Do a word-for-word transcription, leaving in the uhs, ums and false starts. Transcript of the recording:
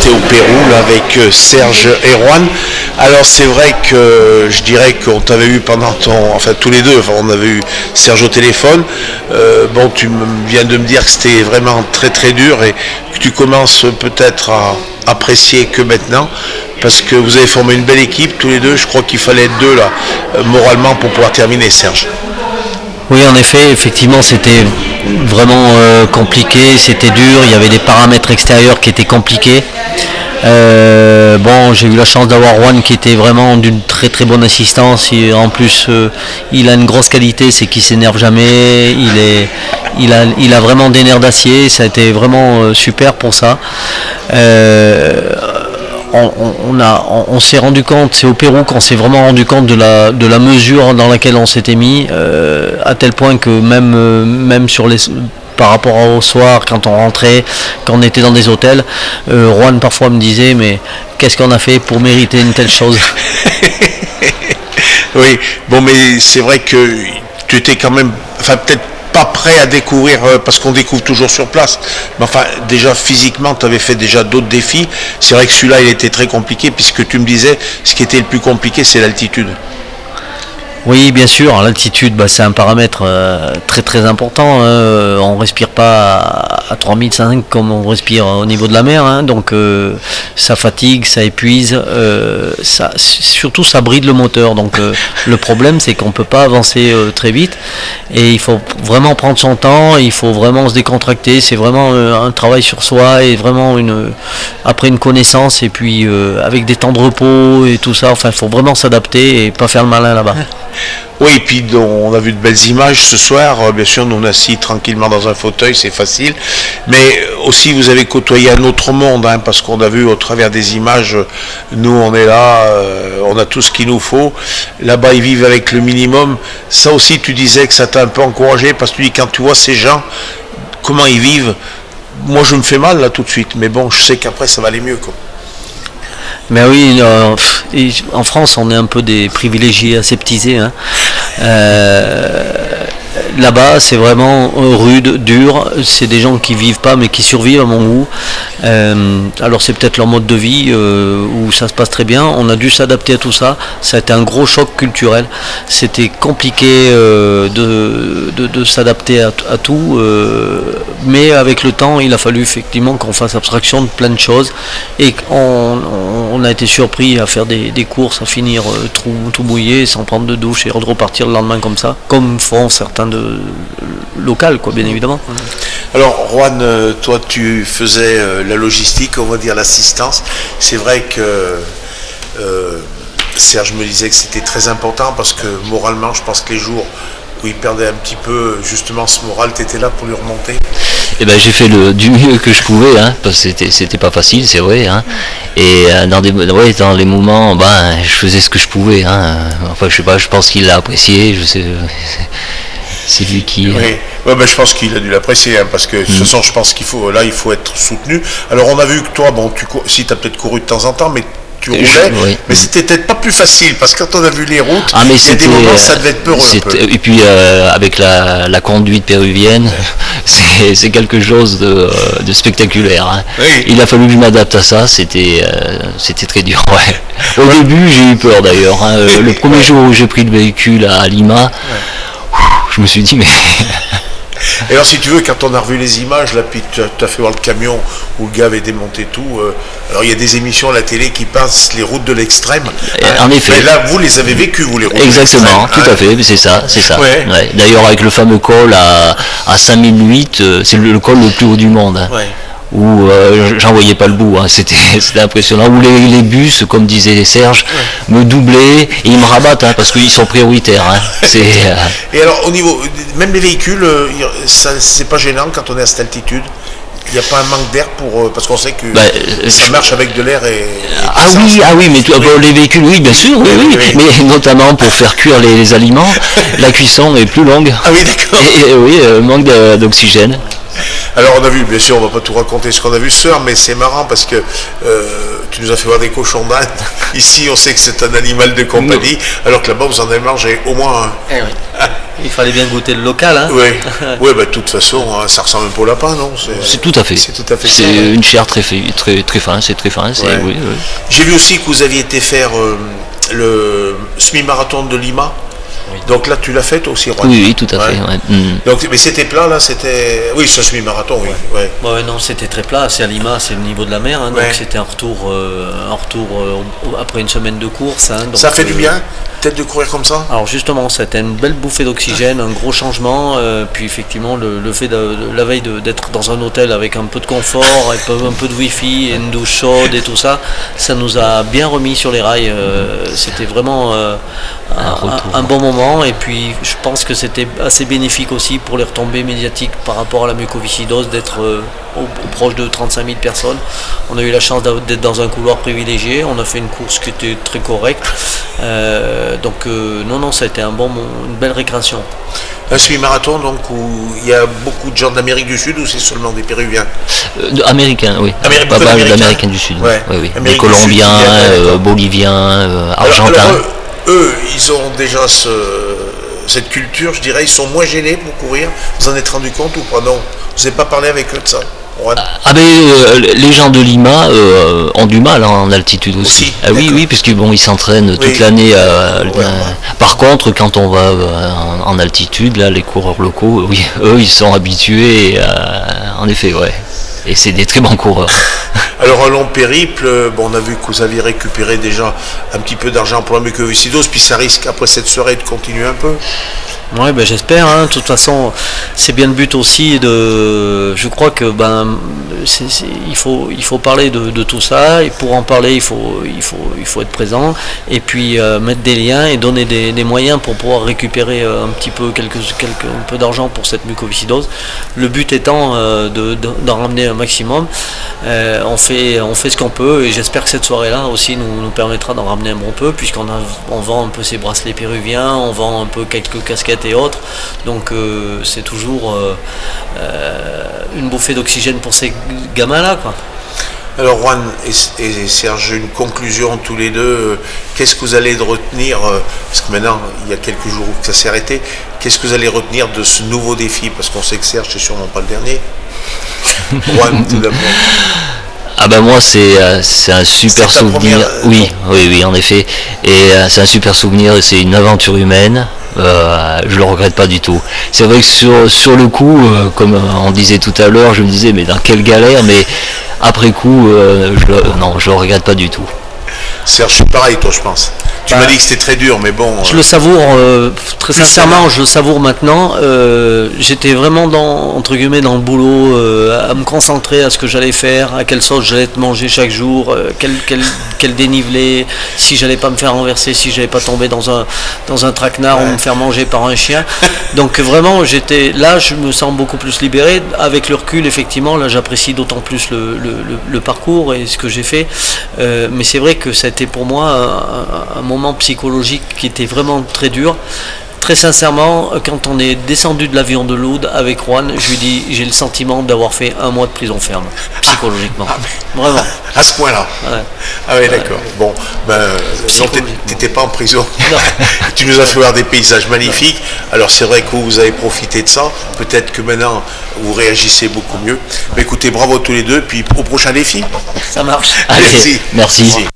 était au Pérou là, avec euh, Serge et Juan. Alors c'est vrai que je dirais qu'on t'avait eu pendant ton... Enfin tous les deux, enfin, on avait eu Serge au téléphone. Euh, bon, tu me viens de me dire que c'était vraiment très très dur et que tu commences peut-être à apprécier que maintenant, parce que vous avez formé une belle équipe tous les deux. Je crois qu'il fallait être deux là, euh, moralement, pour pouvoir terminer, Serge. Oui, en effet, effectivement, c'était vraiment euh, compliqué, c'était dur, il y avait des paramètres extérieurs qui étaient compliqués. Euh, bon, j'ai eu la chance d'avoir Juan qui était vraiment d'une très très bonne assistance. Et en plus, euh, il a une grosse qualité, c'est qu'il s'énerve jamais. Il est, il a, il a vraiment des nerfs d'acier. Ça a été vraiment euh, super pour ça. Euh, On, on, a, on, on s'est rendu compte, c'est au Pérou qu'on s'est vraiment rendu compte de la, de la mesure dans laquelle on s'était mis, euh, à tel point que même, euh, même sur les, par rapport au soir, quand on rentrait, quand on était dans des hôtels, euh, Juan parfois me disait, mais qu'est-ce qu'on a fait pour mériter une telle chose? Oui, bon, mais c'est vrai que tu étais quand même, enfin peut-être pas prêt à découvrir, euh, parce qu'on découvre toujours sur place, mais enfin déjà physiquement tu avais fait déjà d'autres défis. C'est vrai que celui-là il était très compliqué, puisque tu me disais ce qui était le plus compliqué c'est l'altitude. Oui, bien sûr, l'altitude, bah, c'est un paramètre euh, très très important. Hein. On ne respire pas à, à trois mille cinq comme on respire au niveau de la mer, hein. Donc euh, ça fatigue, ça épuise, euh, ça, surtout ça bride le moteur. Donc euh, le problème c'est qu'on ne peut pas avancer euh, très vite et il faut vraiment prendre son temps, il faut vraiment se décontracter. C'est vraiment euh, un travail sur soi et vraiment une, après une connaissance et puis euh, avec des temps de repos et tout ça. Enfin, il faut vraiment s'adapter et pas faire le malin là-bas. Oui, et puis on a vu de belles images ce soir. Bien sûr, nous on est assis tranquillement dans un fauteuil, c'est facile. Mais aussi, vous avez côtoyé un autre monde, hein, parce qu'on a vu au travers des images, nous on est là, euh, on a tout ce qu'il nous faut. Là-bas, ils vivent avec le minimum. Ça aussi, tu disais que ça t'a un peu encouragé, parce que tu dis, quand tu vois ces gens, comment ils vivent, moi je me fais mal là tout de suite. Mais bon, je sais qu'après ça va aller mieux, quoi. Mais oui, euh, en France, on est un peu des privilégiés aseptisés. Hein. Euh, là-bas, c'est vraiment rude, dur. C'est des gens qui vivent pas, mais qui survivent à mon goût. Euh, alors c'est peut-être leur mode de vie euh, où ça se passe très bien. On a dû s'adapter à tout ça. Ça a été un gros choc culturel. C'était compliqué euh, de, de, de s'adapter à, à tout. Euh, mais avec le temps, il a fallu effectivement qu'on fasse abstraction de plein de choses et qu'on on a été surpris à faire des, des courses, à finir euh, tout, tout mouillé, sans prendre de douche et repartir le lendemain comme ça, comme font certains de local, quoi, bien évidemment. Alors Juan, toi tu faisais euh, la logistique, on va dire l'assistance. C'est vrai que euh, Serge me disait que c'était très important, parce que moralement, je pense que les jours où il perdait un petit peu justement ce moral, tu étais là pour lui remonter. Eh ben, j'ai fait le, du mieux que je pouvais, hein, parce que c'était, c'était pas facile, c'est vrai. Hein, et euh, dans, des, ouais, dans les moments, ben, je faisais ce que je pouvais. Hein, enfin, je sais pas, je pense qu'il l'a apprécié. Je sais, c'est lui qui. Oui, ouais, ben, je pense qu'il a dû l'apprécier, hein, parce que de toute façon, je pense qu'il faut, là, il faut être soutenu. Alors, on a vu que toi, bon, tu, si tu as peut-être couru de temps en temps, mais tu roulais, je, oui. Mais c'était peut-être pas plus facile, parce que quand on a vu les routes, ah, mais c'était, des moments, ça devait être peureux un peu. Et puis euh, avec la, la conduite péruvienne, c'est, c'est quelque chose de, de spectaculaire. Hein. Oui. Il a fallu que je m'adapte à ça, c'était, euh, c'était très dur. Ouais. Au ouais. début, j'ai eu peur d'ailleurs. Hein. Le premier ouais. jour où j'ai pris le véhicule à Lima, ouais. je me suis dit, mais... Et alors si tu veux, quand on a revu les images, là, puis tu as fait voir le camion où le gars avait démonté tout, euh, alors il y a des émissions à la télé qui passent les routes de l'extrême. En hein, effet. Mais là, vous les avez vécues, vous, les routes exactement, de l'extrême. Tout hein. à fait, c'est ça, c'est ça. Ouais. Ouais. D'ailleurs, avec le fameux col à, à cinq mille huit, euh, c'est le, le col le plus haut du monde. Hein. Ouais. Où euh, j'en voyais pas le bout, hein. c'était, c'était impressionnant, où les, les bus, comme disait Serge, ouais. me doublaient et ils me rabattent, hein, parce qu'ils sont prioritaires. Hein. C'est, euh... Et alors au niveau, même les véhicules, ça, c'est pas gênant quand on est à cette altitude? Il n'y a pas un manque d'air pour, parce qu'on sait que bah, ça marche avec de l'air et, et ah oui, ah oui, mais oui. Bon, les véhicules, oui, bien sûr, oui, oui, oui. Mais notamment pour faire cuire les, les aliments, la cuisson est plus longue. Ah oui, d'accord. Et, et oui, euh, manque de, d'oxygène. Alors on a vu, bien sûr, on va pas tout raconter ce qu'on a vu ce soir, mais c'est marrant parce que euh, tu nous as fait voir des cochons d'Inde. Ici, on sait que c'est un animal de compagnie, alors que là-bas, vous en avez mangé au moins un. Eh oui. Il fallait bien goûter le local, hein. Oui, ouais, bah, de toute façon, ça ressemble un peu au lapin, non? C'est tout à fait. C'est tout à fait. C'est une ouais. chair très, très, très fin, c'est très fin. C'est, ouais. oui, oui. J'ai vu aussi que vous aviez été faire euh, le semi-marathon de Lima. Oui. Donc là, tu l'as fait toi aussi, Juan? Oui, oui, tout à ouais. fait. Ouais. Mm. Donc, mais c'était plat là, c'était. Oui, ce semi-marathon, oui. Ouais. Ouais. Ouais, non, c'était très plat. C'est à Lima, c'est le niveau de la mer, hein, ouais. donc c'était un retour, euh, un retour euh, après une semaine de course. Hein, donc, ça fait du bien, peut-être de courir comme ça. Alors justement, c'était une belle bouffée d'oxygène, un gros changement. Euh, puis effectivement, le, le fait de, de la veille de, d'être dans un hôtel avec un peu de confort, un peu, un peu de wifi, une douche chaude et tout ça, ça nous a bien remis sur les rails. Euh, c'était vraiment euh, un, un, un bon moment. Et puis je pense que c'était assez bénéfique aussi pour les retombées médiatiques par rapport à la mucoviscidose d'être euh, au, au proche de trente-cinq mille personnes. On a eu la chance d'être dans un couloir privilégié, on a fait une course qui était très correcte. Euh, donc euh, non, non, ça a été un bon, une belle récréation. Un semi-marathon donc où il y a beaucoup de gens d'Amérique du Sud ou c'est seulement des Péruviens? euh, Américains, oui. Amérique, pas mal d'Américains du Sud. Ouais. Oui, oui. Des Colombiens, Sud, euh, Boliviens, euh, Argentins. Alors, alors, eux, ils ont déjà ce, cette culture, je dirais, ils sont moins gênés pour courir. Vous en êtes rendu compte ou pas? Non, vous n'avez pas parlé avec eux de ça? Ouais. Ah ben euh, les gens de Lima euh, ont du mal hein, en altitude aussi. aussi ah oui oui puisque bon ils s'entraînent toute oui. l'année. Euh, ouais. euh, par contre quand on va euh, en, en altitude là les coureurs locaux oui eux ils sont habitués euh, en effet ouais et c'est des très bons coureurs. Alors un long périple, bon on a vu que vous aviez récupéré déjà un petit peu d'argent pour la mucoviscidose, puis ça risque après cette soirée de continuer un peu. Oui, ben j'espère. Hein. De toute façon, c'est bien le but aussi de. Je crois que ben, c'est, c'est, il faut, il faut parler de, de tout ça. Et pour en parler, il faut, il faut, il faut être présent. Et puis euh, mettre des liens et donner des, des moyens pour pouvoir récupérer un petit peu quelques, quelques, un peu d'argent pour cette mucoviscidose. Le but étant euh, de, de, d'en ramener un maximum. Euh, on fait, on fait ce qu'on peut. Et j'espère que cette soirée-là aussi nous, nous permettra d'en ramener un bon peu, puisqu'on a, on vend un peu ces bracelets péruviens, on vend un peu quelques casquettes et autres, donc euh, c'est toujours euh, euh, une bouffée d'oxygène pour ces gamins-là, quoi. Alors Juan et, et Serge, une conclusion tous les deux, euh, qu'est-ce que vous allez retenir, euh, parce que maintenant il y a quelques jours que ça s'est arrêté, qu'est-ce que vous allez retenir de ce nouveau défi, parce qu'on sait que Serge c'est sûrement pas le dernier. Juan tout d'abord. Ah ben moi c'est euh, c'est un super c'est souvenir. Première, euh, oui, oui, oui, en effet. Et euh, c'est un super souvenir, c'est une aventure humaine. Euh, je le regrette pas du tout. C'est vrai que sur, sur le coup, euh, comme on disait tout à l'heure, je me disais mais dans quelle galère, mais après coup, euh, je le, non, je le regrette pas du tout. Serge, c'est pareil, toi, je pense. Tu bah, m'as dit que c'était très dur, mais bon. Je euh... le savoure, euh, très sincèrement, je le savoure maintenant. Euh, j'étais vraiment dans, entre guillemets, dans le boulot, euh, à me concentrer à ce que j'allais faire, à quelle sauce j'allais manger chaque jour, euh, quel, quel, quel dénivelé, si j'allais pas me faire renverser, si j'allais pas tomber dans un, dans un traquenard ouais. ou me faire manger par un chien. Donc vraiment, j'étais là, je me sens beaucoup plus libéré. Avec le recul, effectivement, là, j'apprécie d'autant plus le, le, le, le parcours et ce que j'ai fait. Euh, mais c'est vrai que c'était pour moi un, un moment psychologique qui était vraiment très dur. Très sincèrement, quand on est descendu de l'avion de Lourdes avec Juan, je lui dis, j'ai le sentiment d'avoir fait un mois de prison ferme, psychologiquement. Ah, vraiment. À ce point-là. Ouais. Ah oui, d'accord. Ouais. Bon, ben, non, t'étais pas en prison. Tu nous as fait voir des paysages magnifiques. Alors c'est vrai que vous avez profité de ça. Peut-être que maintenant vous réagissez beaucoup mieux. Mais écoutez, bravo tous les deux. Puis au prochain défi. Ça marche. Allez, merci. merci.